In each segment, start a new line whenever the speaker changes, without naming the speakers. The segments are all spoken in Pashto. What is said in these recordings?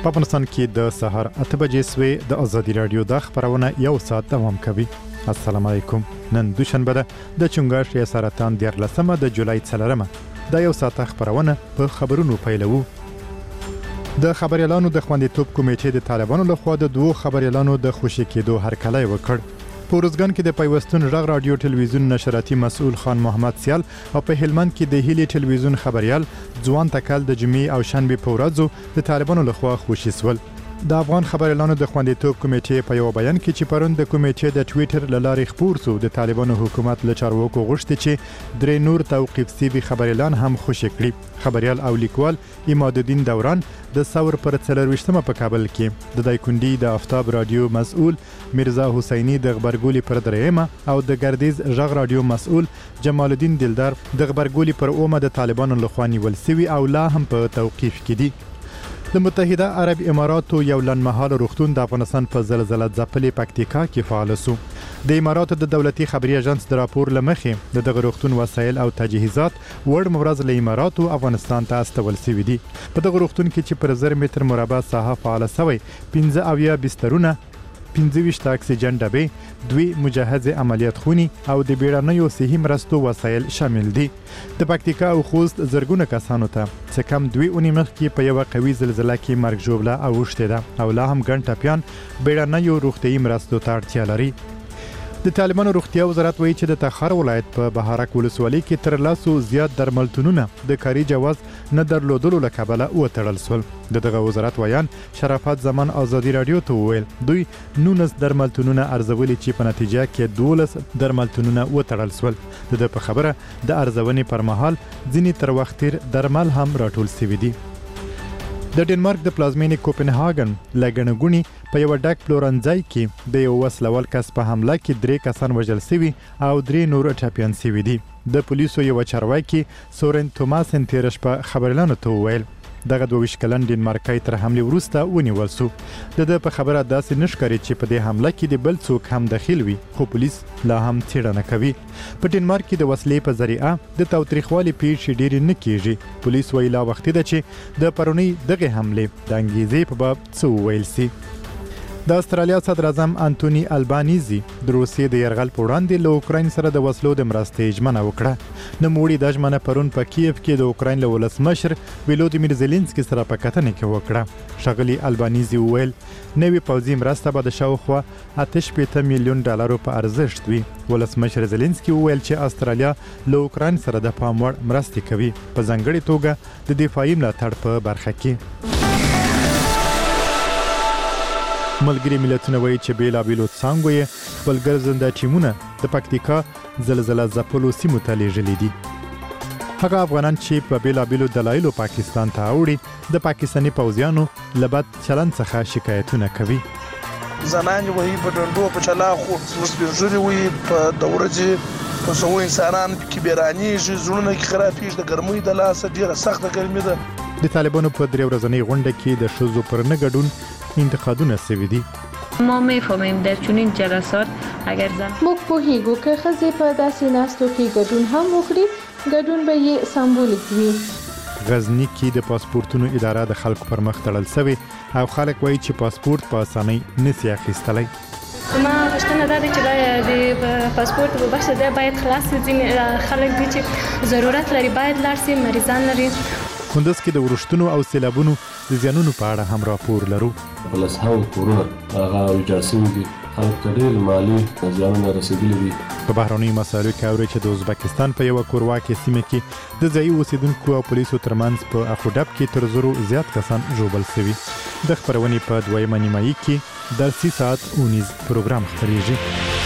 په افغانستان کې د سهار 8 بجې سوې د ازادي رادیو د خبرونه یو ساعت دوام کوي. السلام علیکم. نن دوشنبه ده د چنګاښ یا سرطان 14 د جولای 4 د یو ساعت خبرونه په خبرونو پیلوو. د خبريالانو د خوندیتوب کمیټې د طالبانو لخوا د دوه خبريالانو د خوشی کېدو هرکلی وکړ. په روزګان کې د پیوستون غږ رادیو ټلویزیون نشراتي مسؤل خان محمد سیال او په هلمند کې د هیلي ټلویزیون خبريال ځوان تکل د جمعې او شنبه په ورځو د طالبانو لخوا خوشی سول. د افغان خبريالانو د خوندیتوب کمیټې په یو بیان کې چې پرون د کمیټې د ټویټر لارې خبر سو د طالبانو حکومت له چارواکو غوښتي چې درې نور توقيف سوي خبريالان هم خوشی کړي. خبريال او لیکوال امادالدین دوران د ثور پر 24مه په کابل کې د دایکندي د آفتاب رادیو مسؤل میرزا حسینی د خبرګولي پر 3مه او د ګردیز غږ رادیو مسؤل جمال الدین دلدار د خبرګولي پر 9مه د طالبانو لخوا نیول سوي او لا هم په توقيف کې دي. د متحده عرب اماراتو یو لنډمهاله روغتون د افغانستان په زلزلې ځپلې پکتیکا کې فعال سو. د اماراتو د دولتي خبري اژانس د راپور لمخې د دغه روغتون وسایل او تجهیزات وړ مورز له اماراتو افغانستان ته استول شوي دي. په دغه روغتون کې چې پر 1000 متر مربع ساحه فعال شوی 15 بسترونه 25 اکسیجن ډبې 2 مجهز عملیات خونی او د بیړنیو صحي مرستو وسایل شامل دي. د پکتیکا او خوست زرګونه کسانو ته څه کم 2 اونۍ مخکې په یو قوي زلزلې کې مرګ ژوبله اوښتې ده او لا هم ګڼ ټپیان بیړنیو روغتیايي مرستو ته اړتیا لري. د طالبانو روغتیا وزارت وایي چې د تخار ولایت په بهارک ولسوالۍ کې تر لاسو زیات درملتونونه د کاري جواز نه درلودلو له کبله وتړل شول. دغه وزارت ویان شرافت زمان ازادي رادیو ته وویل دوی 19 درملتونونه ارزولي چې په نتیجه کې 12 درملتونونه وتړل شول. د په خبره د ارزونې پر مهال ځینی تر وخت تیر درمل هم راټول شوي دي. د ډنمارک د پلازمینې کوپنهاګن لګنګونی په یو ډک پلورنځای کې د یو وسلوال کس په حمله کې 3 کسان وژل شوي او 3 نور ټپیان شوي دي. د پولیسو یو چارواکي سورن توماسن تیرش په خبريالانو ته وویل دغه 22 کلن ډنمارکای تر حمله وروسته ونیول شو. د په خبره داسې نشکاري چې په دې حمله کې د بل څوک هم دخیل وي خو پولیس لا هم څېړنه کوي. په ډنمارک کې د وسلې په ذریعہ د تاوتریخوالي پیښې ډېرې نه کیږي. پولیس ویلا وخت ده چې د پرونی دغه حمله د انګریزي په باب څه ویل سي. د استرالیا صدر اعظم انټونی البانیزي د روسیې د يرغل په وړاندې له اوکراین سره د وسلو د مرستې ژمنه وکړه. نوموړي د ژمنه پرون په کیف کې د اوکراین له ولسمشر ولودیمیر زيلنسکي سره په کتنه کې وکړه. شغلي البانیزي وویل نوې پوځي مرسته به د شاوخوا 8 میلیون ډالرو په ارزښت وي. ولسمشر زيلنسکي وویل چې استرالیا له اوکراین سره د پام وړ مرستې کوي په ځانګړي توګه د دفاعي ملاتړ په برخه کې. ملګری ملتونه وایي چې بیلابیلو څانګو یې خپل ګرځنده ټیمونه د پکتیکا زلزلې ځپلو سیمو ته لیږلي دي. هغه افغانان چې په بیلابیلو دلایلو پاکستان ته اوړي د پاکستاني پوځیانو له بد چلند څخه شکایتونه کوي.
زنان وایي په ډنډو په چلاخو وسپېژوري وایي په دورځي په سوو انسانان کې بیرانیږي زړونه کې خرابېږي د ګرمۍ د لاسه ډېره سخته ګرمي ده.
د طالبانو په 3 ورځنۍ غونډه کې د ښځو پر نه ګډون انتقادونه شوي دي.
ما میفهمیم در چنین جلسات اگر زن
موږ پوهیږو که ښځې په داسې ناستو کې ګډون هم وکړي ګډون به یې سمبولیک وي.
غزنی کې د پاسپورتونو اداره د خلکو پر مخ تړل شوی او خلک وایي چې پاسپورت په اسانۍ نشي اخیستلی.
ما غوښتنه ده چې باید د پاسپورت په بخش ده باید خلاص ځینې خلک دي چې ضرورت لري باید لاړ شي مریضان لري.
کندز کې د ورښتونو او سیلابونو د زیانونو په اړه هم راپور لرو.
بلسهاو کورونه هغه ویجاړ شوي دي خلک ته ډېر مالي زیانونه رسېدلي دي.
په بهرنیو مسایلو کې اوري چې د ازبکستان په یو کورواکې سیمه کې د ځایي اوسیدونکو او پولیسو ترمنځ په اخوډب کې تر 100 زیات کسان ژوبل شوي. د خبرونې په 2مه نیمایي کې د 3 ساعت 19 پروګرام خپرېږي.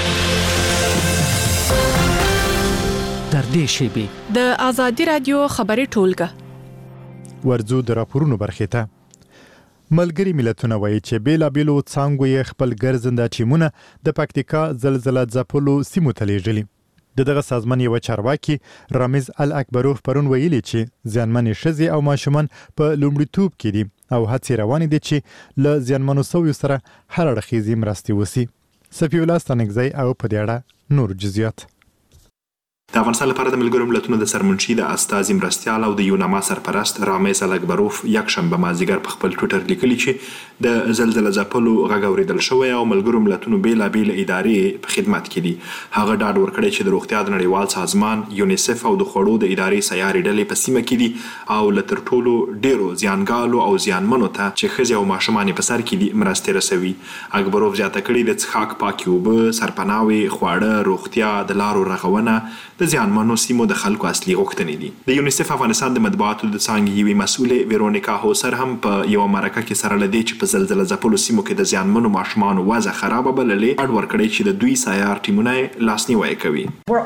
تر دې شیبې
د ازادي رادیو خبري ټولګه
ورځو د راپورونو برخې ته. ملګری ملتونه وایي چې بیلابیلو څانګو یې خپل ګرځنده ټیمونه د پکتیکا زلزلې ځپلو سیمو ته لیږلي. دغه سازمان یو چارواکي رامز الاکبروف پرون ویلي چې ځانمنې ښځې او ماشومان په لومړیتوب کې دي او هڅې روانې دي چې له زیانمنو شویو سره هر اړخیزې مرستې وشي. صفي الله ستانکزی او په دې اړه نور جزئیات.
د افغانستان لپاره د ملګرو ملتونو د سرمنشي د استازي مرستیال او د یوناما سرپرست رامیز الکبروف یکشنبه مازدیګر په خپل ټویټر لیکلي چې د زلزله ځپلو غږ اورېدل شوی او ملګرو ملتونو بېلابېلې ادارې په خدمت کې دي. هغه ډاډ ورکړی چې د روغتیا د نړیوال سازمان یونیسف او د خوړو د ادارې سیارې ډلې په سیمه کې دي او له تر ټولو ډېرو زیانګالو او زیانمنو ته چې ښځې او ماشومان په سر کې دي مرستې رسوي. الکبروف زیاته کړې د څښاک پاکې اوبه، سرپناوې، خواړه، روغتیا، د لارو رغونه د زیانمنو سیمو د خلکو اصلي غوښتنې دي. د یونیسف افغانستان د مطبوعاتو د څانګې یوې مسؤلې ویرونیکا هوسر هم په یوه مرکه کې سره له دې چې په زلزله ځپلو سیمو کې د زیانمنو ماشومانو وضع خرابه بللې، ډاډ ورکړی چې د دوی سیار ټیمونه یې لاسنیوی کوي.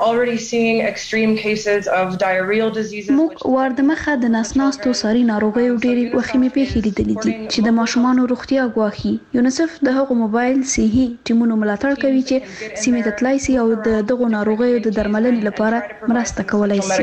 موږ واردمخه د نسناستو ساري ناروغیو ډېرې وخیمې پیښې لیدلې دي چې د ماشومانو روغتیا ګواښي. یونیسف د هغو موبایل صحي ټیمونو ملاتړ کوي چې سیمې ته تلای سي او د دغو ناروغیو د درملنې لپاره مرسته کولای شي.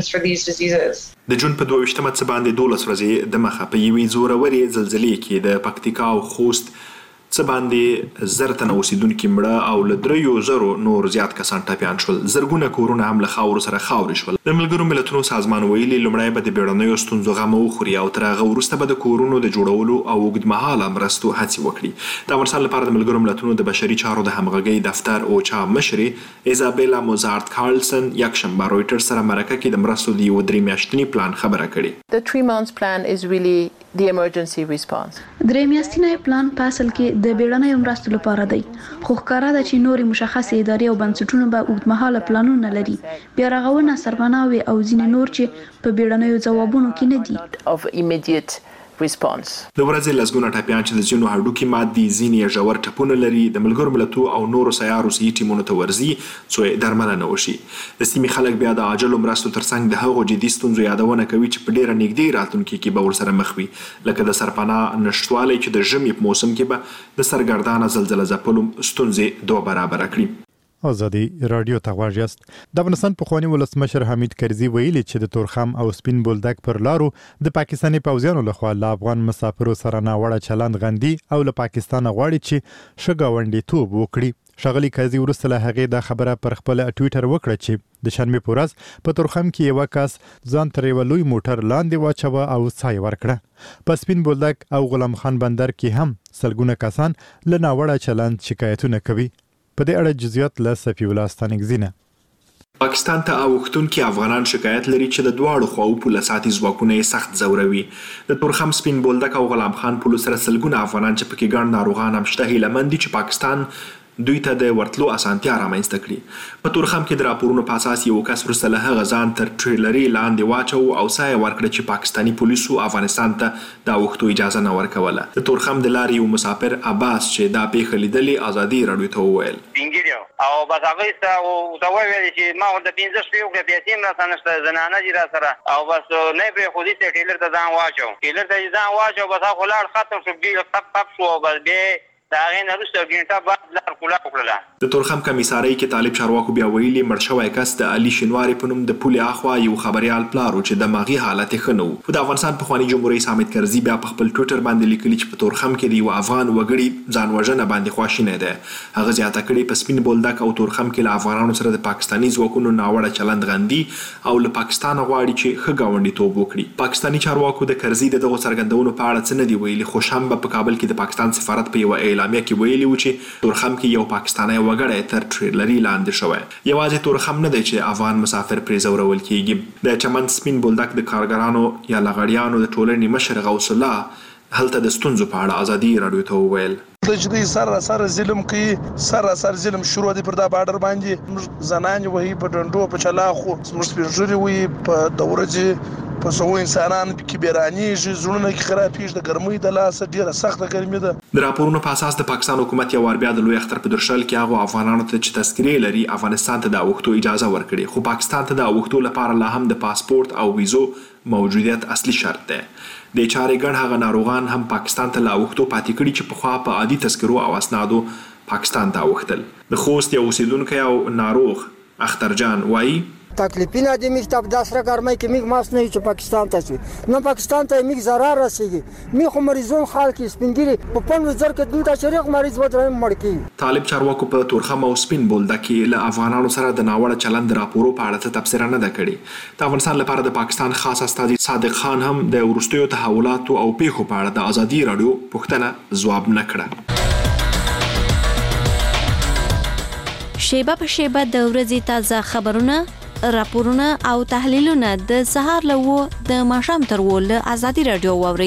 د جون په 22مه څه باندې 12 ورځې د مخه په یوې زورورې زلزلې کې د پکتیکا او خوست څه باندې 1000 تنه اوسیدونکي مړه او له 300 نور زیات کسان ټپیان شول. زرګونه کورونه هم له خاورو سره خاورې شول. د ملګرو ملتونو سازمان ویلي لومړی به د بیړنیو ستونزو غم وخوري او تر هغه وروسته به د کورونو د جوړولو او اوږدمهاله مرستو هڅې وکړي. د افغانستان لپاره د ملګرو ملتونو د بشري چارو د همغږۍ دفتر اوچا مشرې ایزابیلا موزارت کارلسن یکشنبه رویټرز سره مرکه کې د مرستو د یو 3 میاشتني پلان خبره کړې.
The 3 months plan is really the emergency response.
3 میاشتنی پلان په اصل کې د بیړنیو مرستو لپاره دی، خو ښکاره ده چې نورې مشخصې ادارې او بنسټونه به اوږدمهاله پلانونه لري، بیا رغونه، سرپناوې او ځینې نور چې په بیړنیو ځوابونو کې نه دي.
د ورځې لسګونه ټپیان چې د ځینو هډوکي مات دي، ځینې ژور ټپونه لري، د ملګرو ملتونو او نورو سیارو صحي ټیمونو ته ورځي څو درملنه وشي. د سیمې خلک بیا د عاجلو مرستو ترڅنګ د هغو جدي ستونزو یادونه کوي چې په ډیره نږدې راتلونکي کې به ورسره مخ وي، لکه د سرپناه نشتوالی چې د ژمي په موسم کې به د سرګردانه زلزله ځپلو ستونزې 2 برابره کړي.
آزادي رادیو ته غواړئ یاست. د افغانستان پخوانی ولسمشر حمید کرزي ویلي چې د تورخم او سپین بولدک پر لارو د پاکستاني پوځیانو لخوا له افغان مسافرو سره ناوړه چلند غندي او له پاکستان غواړي چې ښه ګاونډیتوب وکړي. ښاغلي کرزي وروسته له هغې دا خبره پر خپل ټویټر وکړه چې د شنبې په ورځ په تورخم کې یو کس ځان تر یو لوی موټر لاندې واچوه او سای ورکړه. په سپین بولدک او غلام خان بندر کې هم سلګونه کسان له ناوړه چلند شکایتونه کوي. په دې اړه جزئیات له صفی الله ستانکزینه.
پاکستان ته اوښتونکي افغانان شکایت لري چې د دواړو خواو پوله ساتي ځواکونه یې سخت ځوروي. د تورخم، سپین بولدک او غلام خان پولو سره سلګونه افغانان چې پکې ګڼ ناروغان هم شته هیلهمند دي چې پاکستان دوی ته د ورتلو اسانتیا رامنځته کړي. په تورخم کې د راپورونو په اساس یو کس وروسته له هغه ځان تر ټریلري لاندې واچو او سایه ورکړه چې پاکستاني پولیسو افغانستان ته د اوښتو اجازه نه ورکوله. د تورخم د لارې یو مسافر عباس چې دا پیښه لیدلې ازادي راډیو ته وویل
او بس هغه ته او ویل چې ما ورته 15 شپې وکړې، پیسې را نشته، زنانه دي را سره، او بس نه پرې خو دې ټیلر ته ځان واچو، ټیلر ته ځان واچو، بس هغه لاړ ختم شو، بیل پپ شو، بس به دا غي نه رسو ګینټه بعد لار کولا وکړه.
د تورخم کمیسارۍ کې طالب چارواکو بیا ویلي مړ شوی کس د علي شینواري په نوم د پولې اخوا یو خبريال پلارو چې دماغي حالت یې ښه نه و. د افغانستان پخواني جمهور رئیس حامد کرزي بیا په خپل ټویټر باندې لیکلي چې په تورخم کې د یو افغان وګړي ځان وژنه باندې خواشینه ده. هغه زیاته کړې په سپین بولدک او تورخم کې له افغانانو سره د پاکستاني ځواکونو ناوړه چلند غندي او له پاکستان غواړي چې ښه ګاونډیتوب وکړي. پاکستاني چارواکو د کرزي دغه څرګندونو په اړه څه نه دی ویلي، خو شنبه په کابل کې د پاکستان سفارت په یو اعلامیه کې ویلي و چې تورخم کې یو پاکستانی وګړی تر ټریلري لاندې شوی. یوازې تورخم نه دی چې افغان مسافر پرې ځورول کیږي. د چمن سپین بولدک د کارګرانو یا لغړیانو د ټولنې مشر غوث الله هلته د ستونزو په اړه ازادي راډیو ته وویل
چې دوی سر ظلم کوي، سر ظلم شروع دي پر دا بارډر باندې، زنانې وهي په ډنډو په چلاخو، زموږ سپین ږیري وهي په د ورځې په سوو انسانان کې بیرانیږي، زړونه کې خرابېږي، د ګرمۍ د لاسه ډېره سخته ګرمي ده.
د راپورونو په اساس د پاکستان حکومت یو وار بیا د لوی اختر په درشل کې هغو افغانانو ته چې تذکرې لري افغانستان ته د اوښتو اجازه ورکړي، خو پاکستان ته د اوښتو لپاره لا هم د پاسپورت او ویزو موجودیت اصلي شرط دی. د چارې ګڼ هغه ناروغان هم پاکستان ته له اوښتو پاتې کړي چې پخوا په عادي تذکرو او اسنادو پاکستان ته اوښتل. د خوست یو اوسیدونکی او ناروغ اخترجان وایي
تکلیفونه د میګ تب د سره ګرمۍ کې میګ ماس نه چې پاکستان ته شي نو پاکستان ته میګ zarar رسیږي می خو مریضون خلک سپینګری په 15 کې دلته شریک مریض ودرې مړ کی.
طالب چارواکو په تورخم او سپین بولده کې له افغانانو سره د ناوړه چلند راپورو په اړه تبصره نه ده کړې. د افغانستان لپاره د پاکستان خاص استازي صادق خان هم د وروستیو تحولاتو او پیښو په اړه د ازادي رادیو پوښتنه ځواب نه کړه.
شیبه په شیبه د ورځې تازه خبرونه، راپورونه او تحلیلونه د سهار له د ماښام تر له ازادي رادیو واوري.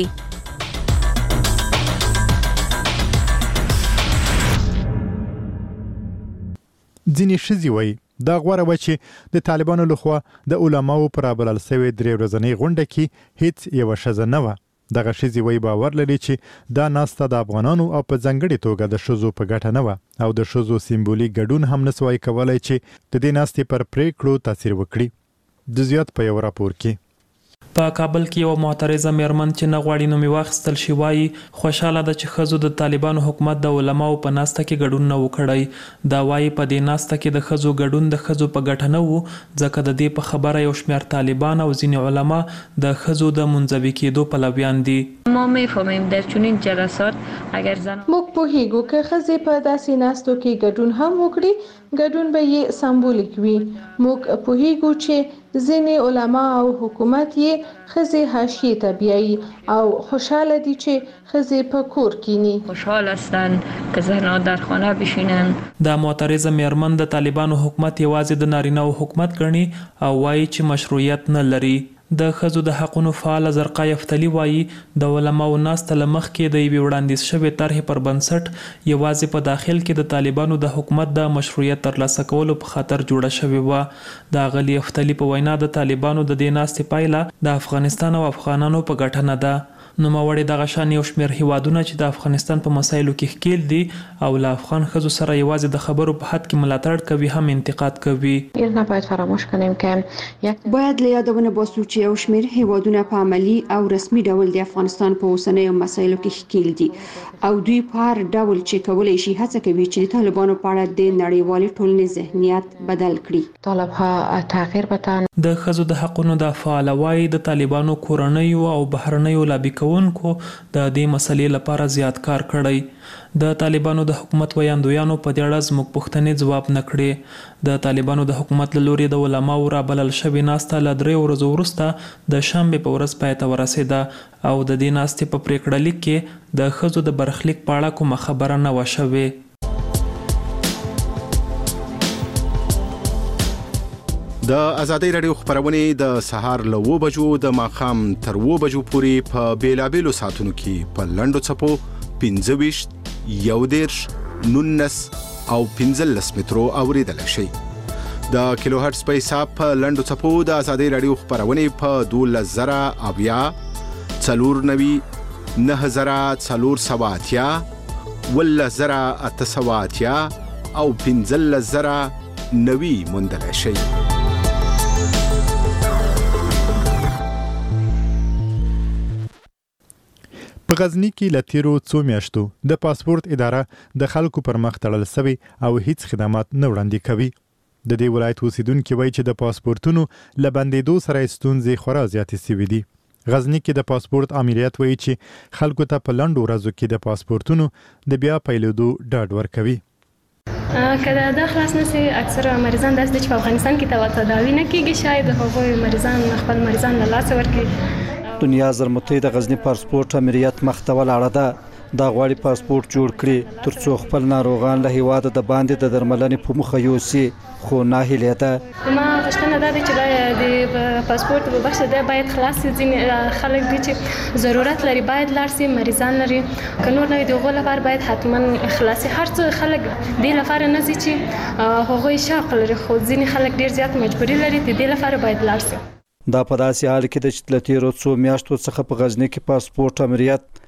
ځینې ښځې وایي دا غوره وه چې د طالبانو لخوا د علماو پر رابلل سوې 3 ورځنۍ غونډه کې هیڅ یوه ښځه نه وه. دغه ښځې وایي باور لري چې دا ناسته د افغانانو او په ځانګړې توګه د ښځو په ګټه نه وه او د ښځو سیمبولیک ګډون هم نسوای کولای چې د دې ناستې پر پریکړو تاثیر وکړي. د زیات په یو راپور کې
په کابل کې یو معترضه میرمن چې نه غواړي نومې واخیستل شي وایي خوشاله ده چې ښځو د طالبانو حکومت د علماو په ناسته کې ګډون نه وکړی. دا وایي په دې ناسته کې د ښځو ګډون د ښځو په ګټه نه وو ځکه د دې په خبره یو شمېر طالبان او ځینې علما د ښځو د منزوي کېدو پلویان دي.
ما میفهمیم در چنین جلسات اگر زن
موږ پوهیږو که ښځې په داسې ناستو کې ګډون هم وکړي ګډون به یې سمبولیک وي. موږ پوهیږو چې ځینې علما او حکومت یې ښځې حاشیې ته بیایي او خوشحاله دي چې ښځې په کور کینی.
خوشحال هستن که زنها در خانه بشینن.
دا معترضه میرمن د طالبانو حکومت یوازې د نارینه‌و حکومت ګڼي او وایي چې مشروعیت نه لري. د ښځو د حقونو فعال زرقا یفتلی وایي د علماو ناسته له مخکې د یوې وړاندیز شوې طرحې پر بنسټ یوازې په داخل کې د طالبانو د حکومت د مشروعیت ترلاسه کولو په خاطر جوړه شوې وه. د اغلي یفتلی په وینا د طالبانو د دې ناستې پایله د افغانستان او افغانانو په ګټه نه ده. نوموړي دغه شان یو شمېر هیوادونه چې د افغانستان په مسایلو کې ښکیل دي او له افغان ښځو سره یوازې د خبرو په حد کې ملاتړ کوي هم انتقاد کوي.
نباید فراموش کنیم که
باید له یادونه باسو چې یو شمېر هیوادونه په عملی او رسمي ډول د افغانستان په اوسنیو مسایلو کې ښکیل دي او دوی په هر ډول چې کولی شي هڅه کوي چې د طالبانو په اړه د نړیوالې ټولنې ذهنیت بدل کړي.
طالبها تغییر بدن.
د ښځو د حقونو د فعال وایي د طالبانو کورنیو او بهرنیو لابي کوونکو د دې مسلې لپاره زیات کار کړی. د طالبانو د حکومت ویاندویانو په دې اړه زموږ پوښتنې ځواب نه کړې. د طالبانو د حکومت له لوري د علماو رابلل شوې ناسته له 3 ورځو وروسته د شنبې په ورځ پای ته ورسېده او د دې ناستې په پریکړه لیک کې د ښځو د برخلیک په اړه کومه خبره نه وه شوې.
د ازادي رادیو خبرونه د سهار له 9 بجو د ماښام تر 9 بجو پورې په بیلابېلو ساعتونو کې په لنډو څپو 25 11 19 او 15 مترو اوریدل شي. د کیلو هرتز په حساب په لنډو څپو د ازادي رادیو خبرونه په 12000 اویا 490 9480 11880 او 15090 موندل شي.
په غزنی کې لتیرو 2 میاشتو د پاسپورت اداره د خلکو پر مخ تړل سوی او هیڅ خدمات نه وړاندې کوي. د دې ولایت اوسیدونکو وایي چې د پاسپورتونو لبندېدو سره ستونزې خورا زیاتې سوي دي. غزنی کې د پاسپورت امریت وایي چې خلکو ته په لنډو ورځو کې د پاسپورتونو د بیا پیلېدو ډاډ ورکوي.
که دا خلاص نشي اکثره مریضان داسې چې په افغانستان کې تداوی نه کیږي شاید هغوی مریضان خپل مریضان له لاسه ورکړي.
دنیا زرمتي د غزنی پاسپورت امریت مخته ولاړه ده دا غواړي پاسپورت جوړ کړي ترڅو خپل ناروغان له هیواده د باندې د درملنې په مخه یوسي خو ناهیلې ده.
ما غوښتنه ده چې د پاسپورت په بخش ده باید خلاص ځینې خلک دي چې ضرورت لري باید لاړ شي مریضان لري که نور نه وي د هغو لپاره باید حتما خلاصي هر څه خلک دې لپاره نه ځي چې هغوی شوق لري خو ځینې خلک ډېر زیات مجبوري لري د دې لپاره باید لاړ شي.
دا په داسې حال کې د چې له تیرو 2 میاشتو څخه په غزنی کې پاسپورت امریت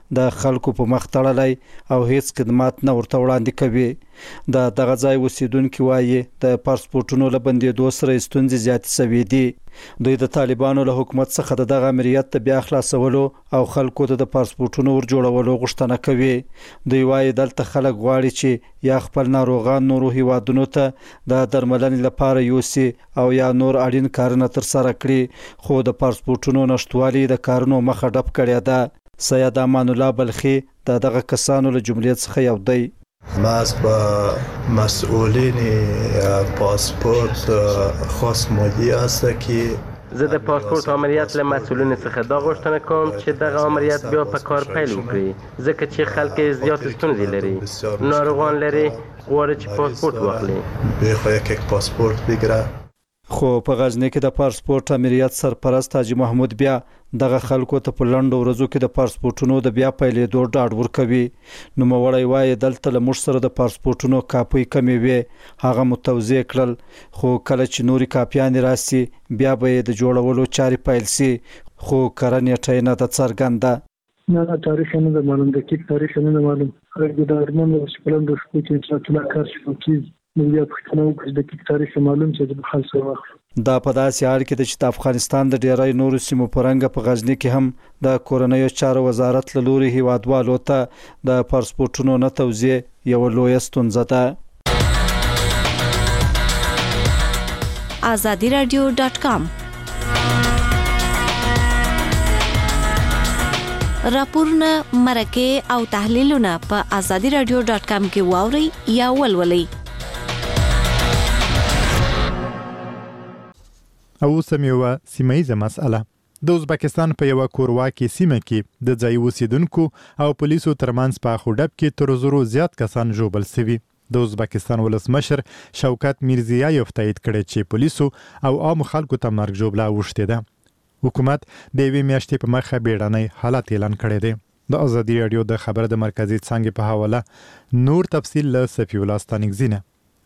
د خلکو په مخ تړلی او هیڅ خدمات نه ورته وړاندې کوي. دغه ځای اوسیدونکي وایي د پاسپورټونو له بندېدو سره ستونزې زیاتې شوې دي. دوی د طالبانو له حکومت څخه دغه امریت ته بیا خلاصولو او خلکو ته د پاسپورټونو ور جوړولو غوښتنه کوي. دوی وایي دلته خلک غواړي چې یا خپل ناروغان نورو هیوادونو ته د درملنې لپاره یوسي او یا نور اړین کارونه ترسره کړي، خو د پاسپورټونو نشتوالي د کارونو مخه ډپ کړې ده. سید امان الله بلخي دغه کسانو له جملې څخه یو دی.
ما از با مسئولین پاسپورت خاص مالی است که
زه د پاسپورت آمریت له مسئولین څخه دا غوښتنه کوم چې دغه آمریت بیا په کار پیل وکړي، ځکه چې خلک زیات ستونزې لري، ناروغان لري، غواړي چې پاسپورت واخلي.
بخواد یک پاسپورت بگیره.
خو په غزنی کې د پاسپورت امریت سرپرست حاجی محمود بیا دغه خلکو ته په لنډو ورځو کې د پاسپورټونو د بیا پیلېدو ډاډ ورکوي. نوموړی وایي دلته له موږ سره د پاسپورټونو کاپۍ کمې وې، هغه مو توضیح کړل، خو کله چې نورې کاپیانې راسي بیا به یې د جوړولو چارې پیل سي، خو کره نیټه یې نه ده څرګنده.
نه تاریخ نه ده معلوم، دقیق تاریخ نه ده معلوم. خلک د ارمان چې په لنډو شپو کې انشاءالله کار شروع کېږي. نو بیا پوښتنه وکړو چې دقیق تاریخ معلوم چې د خلک سره واخلو.
دا په داسې حال کې ده چې د افغانستان د ډیری نورو سیمو په رنګه په غزنی کې هم د کورنیو چارو وزارت له لوري هیوادوالو ته د پاسپورټونو نه توزیع یوه لویه ستونزه ده.
azadiradio.com راپورونه، مرکې او تحلیلونه په azadiradio.com کې واورئ یا ولولئ.
او سم یو سیمایي مسأله د ازبکستان په یو کورواکي سیمه کې د ځای اوسیدونکو او پولیسو ترمنځ په خوډب کې تر زرو زیات کسان ژوبل شوي. د ازبکستان ولسمشر شوکت میرزیایف تایید کړی چې پولیسو او عام خلکو ته مرګ ژوبله اوښتې ده. حکومت د یوې میاشتې په مخه بیړنی حالت اعلان کړی دی. د ازادي راډیو د خبر د مرکزي څانګې په حواله نور تفصیل له صفی الله ستانکزینه.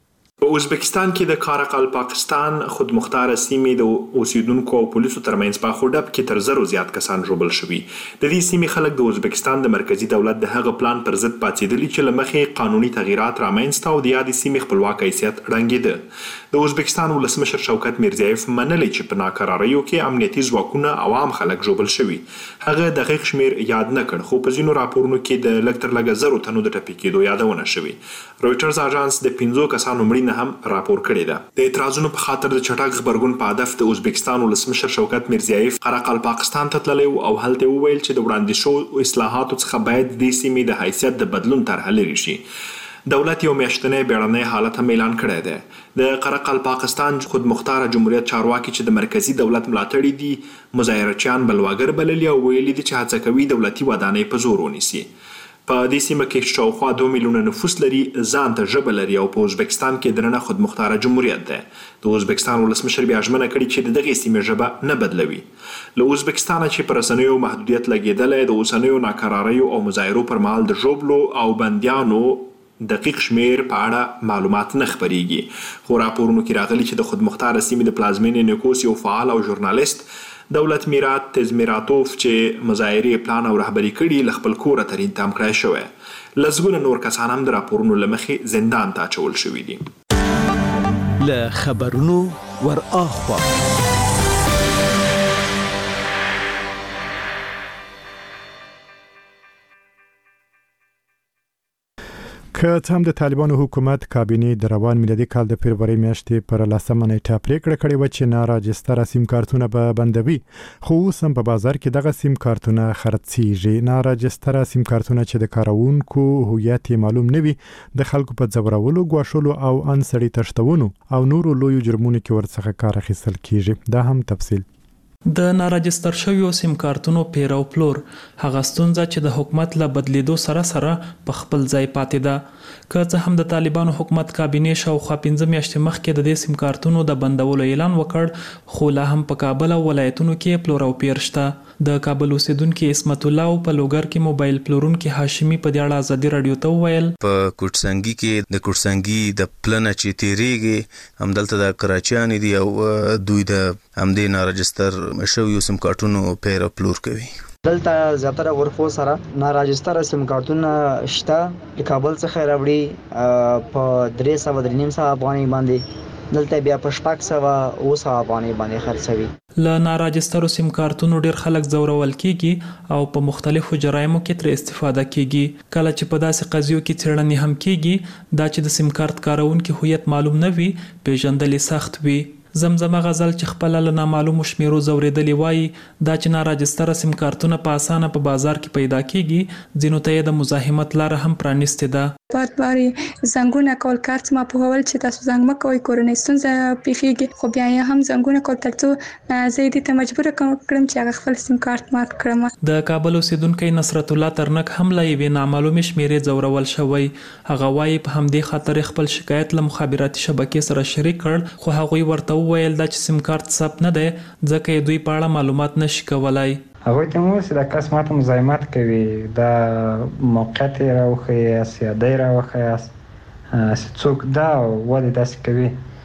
په ازبکستان کې د کارقل پاکستان خودمختار سیمې د اوسیدونکو او پولیسو ترمنځ په خوډب کې تر زرو زیات کسان ژوبل شوي. د دې سیمې خلک د ازبکستان د مرکزي دولت د هغه پلان پر ضد پاڅېدلي چې له مخې قانوني تغییرات رامنځته او د یادې سیمې خپلواک حیثیت ړنګېده. د ازبکستان ولسمشر شوکت میرزیایف منلی چې په ناکراریو کې امنیتي ځواکونه او عام خلک ژوبل شوي. هغه دقیق شمیر یاد نه کړ، خو په ځینو راپورونو کې د لږ تر لږه زرو تنو د ټپي کېدو یادونه شوې. رویټرز اژانس د 5 کسانو مړینه هم راپور کړی ده. د اعتراضونو په خاطر د چټک خبرګون په هدف د ازبکستان ولسمشر شوکت میرزیایف قرقل پاکستان ته تللی او هلته وویل چې د وړاندې شوو اصلاحاتو څخه باید د سیمې د حیثیت د بدلون طرحه لرې شي. دولت یو میاشتنی بیړنی حالت هم اعلان کړی دی. د قرقل پاکستان خودمختار جمهوریت چارواکي چې د مرکزي دولت ملاتړي دي مظاهرچیان بلواګر بللي او ویلي دي چې هڅه کوي دولتي ودانۍ په زور ونیسي. په دې سیمه کې شاوخوا 2 میلیونه نفوس لري، ځان ته ژبه لري او په ازبکستان کې درنه خودمختار جمهوریت ده. د ازبکستان ولسمشر بیا ژمنه کړې چې د دغې سیمې ژبه نه بدلوي. له ازبکستانه چې پر رسنیو محدودیت لګېدلی، د اوسنیو ناکراریو او مظاهرو پر مهال د ژوبلو او بندیانو دقیق شمیر په اړه معلومات نه خپریږي. خو راپورونو کې راغلي چې د خودمختار سیمې د پلازمینې نیکوس یو فعال او ژورنالیست دولت میرات تزمیراتوف چې مظاهرې پلان او رهبري کړي له خپل کوره تر انتقام کړای شوی. لسګونه نور کسان هم د راپورونو له مخې زندان ته اچول شوي دي.
له خبرونو ور اخوا
که څه هم د طالبانو حکومت کابینې د روان میلادي کال د فبرवरी میاشتې پر 10 نیټه پریکړه کړې و چې ناراجستره سیم کارتونه به بندوي، خو اوس هم په بازار کې دغه سیم کارتونه خرڅېږي. ناراجستره سیم کارتونه چې د کاروونکو هویت معلوم نه وي د خلکو په ځورولو، ګواښلو او انسړي تښتونو او نورو لویو جرمونو کې ورڅخه کار اخیستل کیږي. دا هم تفصیل.
د ناراجستر شویو سیم کارتونو پیر او پلور هغه ستونزه چې د حکومت له بدلیدو سره سره په خپل ځای پاتې ده. که څه هم د طالبانو حکومت کابینې شاوخوا 5 میاشتې مخکې د دې سیم کارتونو د بندولو اعلان وکړ، خو لا هم په کابل او ولایتونو کې پلور او پیر شته. د کابل اوسیدونکو اسمت الله او په لوګر کې موبایل پلورونکو هاشمي په دې اړه ازادي رادیو ته وویل
په کوټسنګي کې د کوټسنګي د پلن چې تیریږي همدلته د کراچیان دي او دوی د همدې ناراجستر شویو سیم کارتونو پیر پلور کوي.
دلته زیاتره ورکو سره ناراجستره سیم کارتونه شته د کابل څخه راوړي په 3.5 افغانۍ باندې دلته بیا په 600 افغانۍ باندې خرڅوي.
له ناراجسترو سیم کارتونو ډیر خلک زورول کیږي او په مختلفو جرایمو کې تر استفاده کیږي. کله چې په داسې قضیو کې څېړنې هم کیږي دا چې د سیم کارت کارونکو هویت معلوم نه وي پیژندل سخت وي. زمزمه غزل چې خپل له نامعلومو شمیرو زوریدلی وایي دا چې ناراجستره سیم کارتونه په اسانه په بازار کې پیدا کیږي ځینو ته د مزاحمت لار هم پرانیستې ده.
بار زنګونه کول کارت ما په اول چې تاسو زنګ مکوئ کورنۍ ستونزه پیښیږي خو بیا یې هم زنګونه کول ترڅو زه دې ته مجبور کړم چې هغه خپل سیم کارت مات کړم. د کابل اوسیدونکو نصرت الله ترنک هم لا یوې نامعلومې شمیرې زورول شوی. هغه وایي په همدې خاطر خپل شکایت له مخابراتي شبکې سره شریک کړ خو هغوی ورته وویل دا چې سیم کارت ثبت نه دی ځکه دوی په اړه معلومات نشي کولای.
هغوی ته مو چې د کس ماته مزاحمت کوي دا موقعیت یې راوښیاست یا دی راوښیاست چې څوک دا ولې داسې کوي.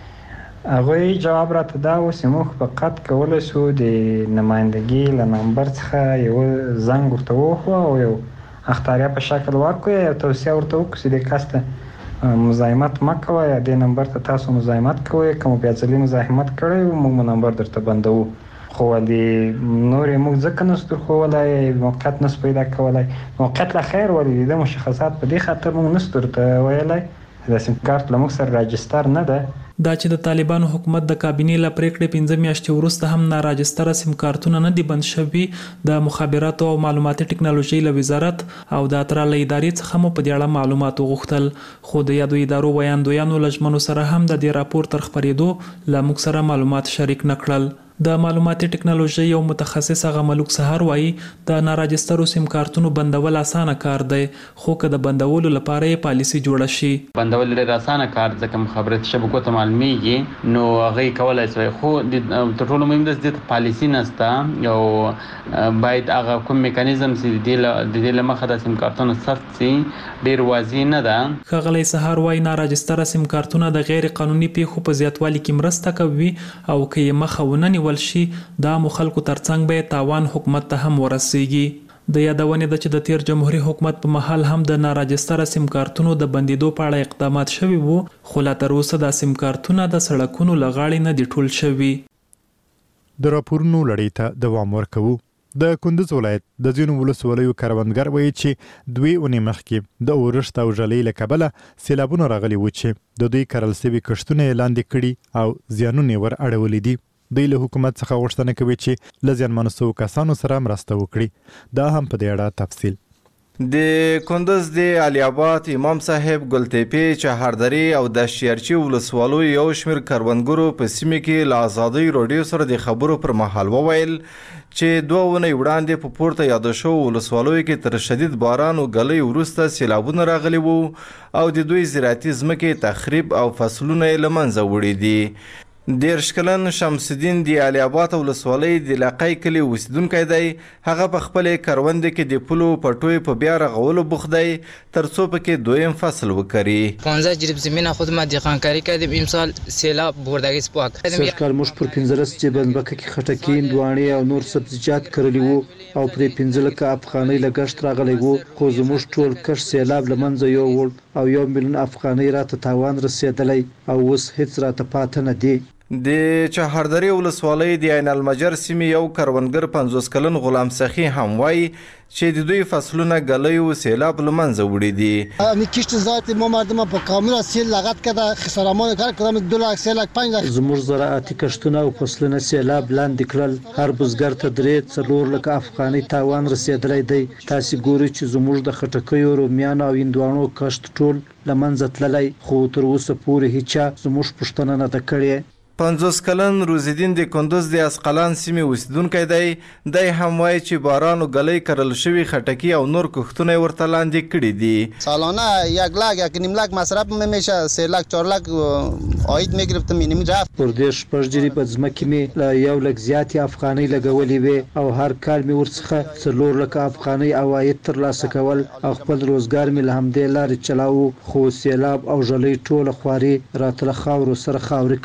هغوی جواب راته دا و چې موږ فقط کولی شو د نمایندګي له نمبر څخه یو زنګ ورته ووهو او یو اختاریه په شکل ورکړو یا توصیه ورته وکړو چې د کس ته مزاحمت مه کوئ یا دې نمبر ته تاسو مزاحمت کوئ که مو بیا ځلې مزاحمت کړی و موږ نمبر درته بندوو. خو د نورې موږ ځکه نسو درښودلی موقعیت نسو پیدا کولی. موقعیت لا خیر ولې د مشخصات په دې خاطر موږ نسو درته ویلی دا سیم کارت له موږ سره راجستر نه ده.
دا چې د طالبانو حکومت د کابینې له پریکړې 5 میاشتې وروسته هم ناراجستره سیم کارتونه نه دي بند شوي د مخابراتو او معلوماتي ټکنالوژۍ له وزارت او د اترا له ادارې څخه مو په دې اړه معلومات وغوښتل خو د یادو ادارو ویاندویانو له ژمنو سره هم د دې راپور تر خپرېدو له موږ سره معلومات شریک نه کړل. د معلوماتي ټکنالوژۍ یو متخصص هغه ملوک سهار وایي د ناراجسترو سیم کارتونو بندول اسانه کار دی خو که د بندولو لپاره یې پالیسي جوړه شي.
بندول ډېر اسانه کار ځکه مخابراتي شبکو ته معلومیږي نو هغه کولای شي خو تر ټولو مهم د دې پالیسي نشته او باید هغه کوم میکانیزم چې د دې لمخه د سیم کارتونو ثبت شي ډېر واضح نه ده.
ښاغلی سهار وایي ناراجستره سیم کارتونه د غیر قانوني پیښو په زیاتوالي کې مرسته کوي او که یې مخه ونه شي دا مو خلکو ترڅنګ به تاوان حکومت ته هم ورسیږي. د یادونې ده چې د تیر جمهوریت حکومت په محل هم د ناراجستره سیم کارتونو د بندیدو په اړه اقدامات شوي وو خو لا تر اوسه دا سیم کارتونه د سړکونو له غاړې نه دي ټول شوي.
د راپورونو لړۍ ته دوام ورکوو. د کندوز ولایت د ځینو ولسوالیو کروندګر وایي چې 2 اونۍ مخکې د اورښت او ژلۍ له کبله سیلابونه راغلي وو چې د دوی کرل شوي کښتونه یې لاندې کړي او زیانونه ور اړولي دي. دوی له حکومت څخه غوښتنه کوي چې له زیانمنو شوو کسانو سره مرسته وکړي. دا هم په دې اړه تفصیل.
د کندوز د علي آباد امام صاحب ګلتیپی چهاردری او د شیرچی ولسوالو یو شمیر کروندګرو په سیمه کې له ازادۍ راډیو سره د خبرو پر مهال وویل چې 2 اونۍ وړاندې په پورته یاد شو ولسوالو کې تر شدید باران او غلې وروسته سیلابونه راغلي وو او د دوی زراعتي ځمکې تخریب او فصلونه یې له منځه وړي دي. 13 کلن شمس الدین د علي آباد ولسوالۍ د علاقې کلي اوسیدونکی دی. هغه په خپلې کروندې کې د پلو پټوی په بیا رغولو بوخت دی ترڅو پکې دویم فصل وکړي.
15 جریب زمینه خود ما دقیقاً کردیم امسال سیلاب بردگی سپاک
سرکار موږ پر 15 جبنبکه کې خټکي دوانې او نور سبزیجات کرلی وو او پر 15 لک افغانۍ لګښت راغلی وو خو زموږ ټول کښ سیلاب لمنځه یووړ او 1 میلیون افغانۍ راته تاوان رسیدلی او اوس هیڅ راته پاتې نه دی.
د چهاردری ولسوالۍ د عین المجر سیمې یو کروندګر 50 کلن غلام سخی هم وایي چې د دوی فصلونه غلې او سیلاب لمنځه وړي دي.
امی کشت ذات ما مردم په کامل سیل لغت کرده خسارمان کار کردم 2 لک 3 لک 5 لک
زموږ زراعتي کښتونه او فصلونه سیلاب لاندې کړل. هر بزګر ته 3-4 لک افغانۍ تاوان رسیدلی دی. تاسو ګورئ چې زموږ د خټکیو رومیانو او هندوانو کښت ټول لمنځه تللی خو تر اوسه پورې هیڅ زموږ پوښتنه نه ده کړې.
50 کلن روزیدین د کندوز د اسقلان سیمې اوسیدونکی دی. دی هم وایي چې باران او غلې کرل شوي خټکي او نور کښتونه ورته لاندې کړي دي.
سالانه 1 لک 1.5 لک مصرف میشه 3 لک 4 لک عاید میگرفتم مینیم رفت.
پر دې شپږ جریب ځمکې مې له 1 لک زیاتې افغانۍ لګولې وې او هر کال مې ورڅخه 4 لک افغانۍ عواید ترلاسه کول او خپل روزګار مې له همدې لارې چلاوه خو سیلاب او ژلۍ ټوله خواري راته له خاورو سره خاورې کړه.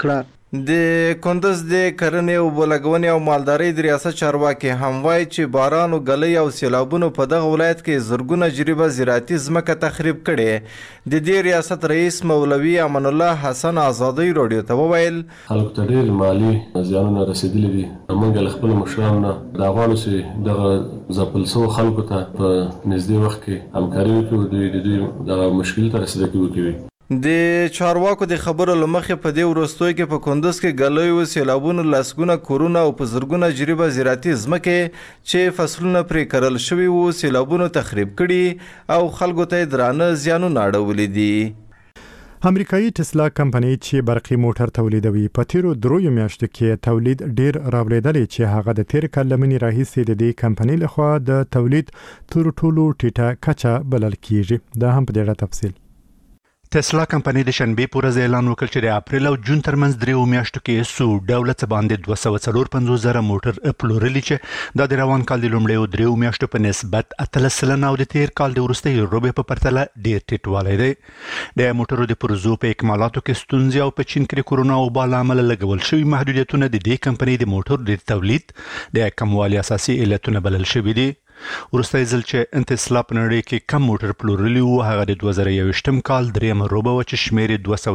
د کندز د کرنې او بولګونې او مالدارۍ د ریاست چارواکي هم وایي چې باران او ګلۍ او سیلابونو په دغه ولایت کې زرګونه جریبه زراعتي ځمکه تخریب کړې. د دې ریاست رئیس مولوي امان الله حسن ازادي رادیو ته وویل
خلکو ته ډېر مالي زیانونه رسېدلي دي. موږ له خپلو مشرانو نه دا غواړو چې دغه ځپل شوو خلکو ته په نږدې وخت کې همکاري وکړو، د دوی دغه مشکل ته رسېدګي وکړي.
د چارواکو د خبرو له مخې په دې وروستیو کې په کندز کې ګلیو سیلابونو لسګونه کورونه او په زرګونه جریبه زراعتي ځمکې چې فصلونه پرې کرل شوي وو سیلابونو تخریب کړي او خلکو ته درانه زیانونه اړولي دي.
امریکایي ټسلا کمپنۍ چې برقي موټر تولیدوي په تیرو 3 میاشتو کې تولید ډیر راوړېدلی چې هغه د تیر کال لمنې راهیسې د دې کمپنۍ لخوا د تولید تر ټولو ټیټه کچه بلل کیږي. دا هم په ډېر تفصیل. ټسلا کمپنۍ د شنبې په ورځ اعلان وکړ چې د اپریل او جون ترمنځ 3 میاشتو کې سو ډوله څه باندې 254,000 موټر پلورلي چې دا د روان کال د لومړیو 3 میاشتو په نسبت 13% او د تیر کال د وروستیو ربع په پرتله ډیر ټیټوالی دی. د موټرو د پرزو په اکمالاتو کې ستونزې او په چین کې د کورونا وبا له امله لګول شوي محدودیتونه د دې کمپنۍ د موټرو د تولید د کموالي اساسي علتونه بلل شوي دي. وروستی ځل چې ټسلا په نړۍ کې کم موټر پلورلي وو هغه د 2021 کال 3 ربع و چې شمیر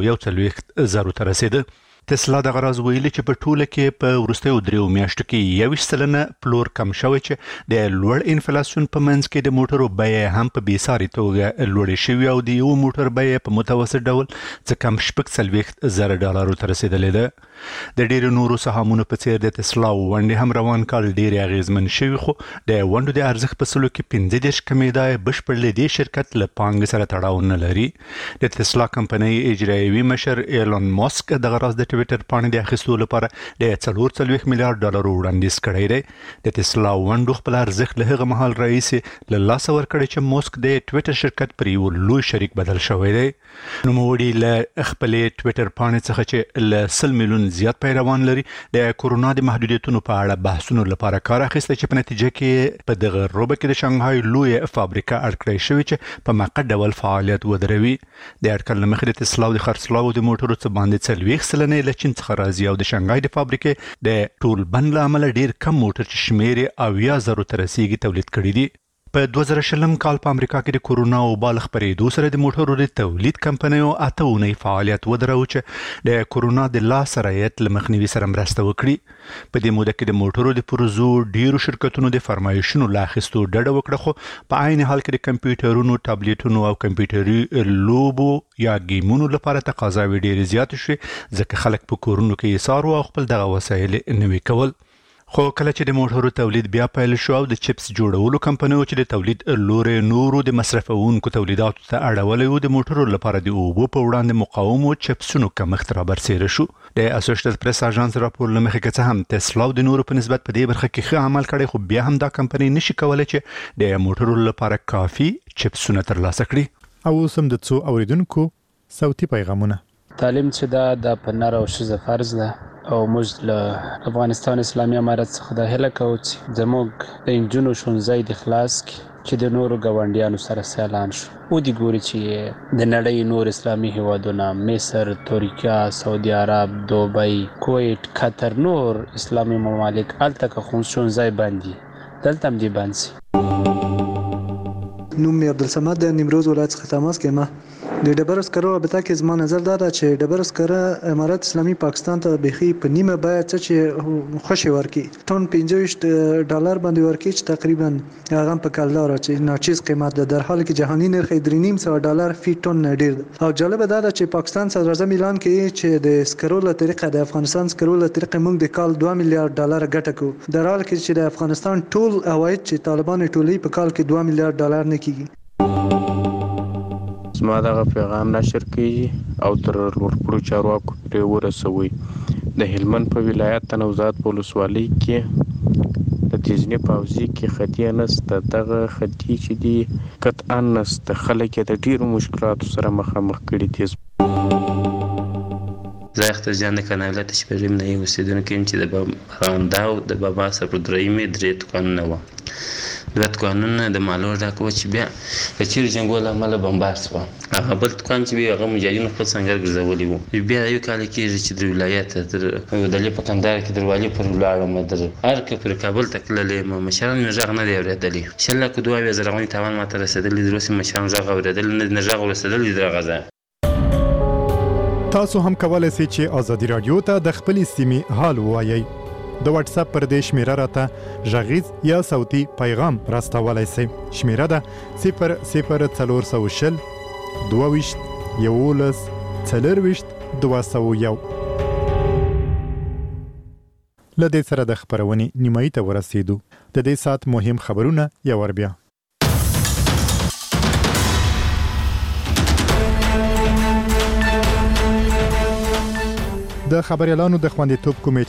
241,000 ته رسیده. ټسلا دغه راز ویلي چې په ټوله کې په وروستیو 3 میاشتو کې 21% پلور کم شوی چې د لوړ انفلیسیون په منځ کې د موټرو بیې هم په بېساري توګه لوړې شوي او د یو موټر بیې په متوسط ډول څه کم $40,000 ته رسیدلې ده. د ډیرو نورو سهامونو په څیر د ټسلا ونډې هم روان کال ډېرې اغیزمن شوي خو د ونډو د ارزښت په سلو کې 15 کمیدا بشپړ له دې شرکت له پانګې سره تړاو نه لري. د ټسلا کمپنۍ اجرایوي مشر ایلون ماسک دغه راز د ټویټر پاڼې د اخیستو لپاره د $40 میلیارډ وړاندیز کړی دی. د ټسلا ونډو خپل ارزښت له هغه مهال راهیسې له لاسه ورکړی چې ماسک د ټویټر شرکت پر یو لوی شریک بدل شوی دی. نوموړي له خپلې ټویټر پاڼې څخه چې له 100 میلیون زیات پیروان لري د کورونا د محدودیتونو په اړه بحثونو لپاره کار اخیستی چې په نتیجه کې په دغه ربع کې د شانګهای لوی فابریکه اړکړی شوې چې په موقت ډول فعالیت ودروي. د اټکل له مخې د ټسلا د خرڅلاو د موټرو څه باندې 40% له چین څخه راځي او د شانګهای د فابریکې د ټول بند له امله ډیر کم موټر چې شمیر یې 80,000 ته رسیږي تولید کړي دي. په 2020 کال په امریکا کې د کورونا وبا له خپرېدو سره د موټرو د تولید کمپنیو 8 اونۍ فعالیت ودرول چې د کورونا د لاس رعایت له مخنیوي سره مرسته وکړي. په دې موده کې د موټرو د پرزو ډیرو شرکتونو د فرمایشونو لا اخیستو ډډه وکړه خو په عین حال کې د کمپیوټرونو، ټابلیټونو او کمپیوټري لوبو یا گیمونو لپاره تقاضاوې ډېرې زیاتې شوې ځکه خلک په کورونو کې یې څارو او خپل دغه وسایل نوي کول. خو کله چې د موټرو تولید بیا پیل شو او د چپس جوړولو کمپنیو چې د تولید لوري نورو د مصرفونکو تولیداتو ته اړولې وو د موټرو لپاره د اوبو په وړاندې مقاومو چپسونو کمښت رابرسېره شو. د اسوسییټډ پریس اژانس راپور له مخې که څه هم ټسلا د نورو په نسبت په دې برخه کې ښه عمل کړی خو بیا هم دا کمپنۍ نشي کولی چې د موټرو لپاره کافي چپسونه ترلاسه کړي. او اوس هم د څو اوریدونکو صوتي پیغامونه.
تعلیم چې دا په نر او ښځه فرض ده او موږ له افغانستان اسلامي امارت څخه د هیله کوو چې زموږ د نجونو ښوونځی د خلاص کړي چې د نورو ګاونډیانو سره سیالان شو. ودې ګوري چې د نړۍ نور اسلامي هیوادونه مصر، ترکیه، سعودي عرب، دوبۍ، کویت، قطر، نور اسلامي ممالک هلته که ښوونځی بند دي دلته هم دې بند سي.
نوم مې عبدالصمد د نیمروز ولایت څخه تماس کوم. د ډبرو سکرو رابطه کې زما نظر دا ده چې ډبرو سکره امارت اسلامي پاکستان ته بيخي په نیمه بیه چې خوشي ورکي ټون $25 باندې ورکي چې تقریبا هغه په کلدار چې ناچیز قیمت ده، در حالی که جهانی نرخ $3.5 فی ټن ډیر ده. او جالب ده چې پاکستان صدر اعظم اعلان کوي چې د سکرو له طریقه د افغانستان سکرو له طریقه موږ د کال $2 میلیارډ ګټه کوو، در حالی چې د افغانستان ټول عواید چې طالبان ټولې په کال کې $2 میلیارډ نه کیږي.
زما دغه پیغام نشر کیږي او تر لوړپوړو چارواکو پرې ورسوي. د هلمند په ولایت تنوزات په ولسوالۍ کې د تیزنې پوځي کې خطي نسته. دغه خطي چې دي قطعا نسته، خلک یې د ډیرو مشکلاتو سره مخامخ کړي دي.
زه اخترجان د کانال ولایت شپږم نه اوسیدونکی یم چې د باراندا او د بابا صبر درېیمې درې دوکانونه وو. دوه قانون د مالو ډاکو چې بیا د چیر جنگول عمل بمبار شو هغه بل قانون چې هغه مجاهدینو خپل څنګه ګرځولي وو بیا یو کال کې چې د ولایت تر د لې په کندهار کې دروالي پر ولاړم در هر پر کابل تکللې مشران نجاغ نه دی اورېدلی شله کو دوه وزرغونی تاوان ماته رسیدلی دروسي مشران ژغ اورېدل نه نجاغ رسیدلی درغه
تاسو هم کولای شئ چې ازادي رادیو ته د خپل سیمې حال ووایئ د واتس اپ پر دې شمیره راته غږیز یا صوتي پیغام راستولای شئ شمیره ده 00420 22 11 40 201 لدې سره د خبرونې نیمایي ته ورسېدو د دې سات مهم خبرونه یو ور بیا د خبريالانو د خوندیتوب کومې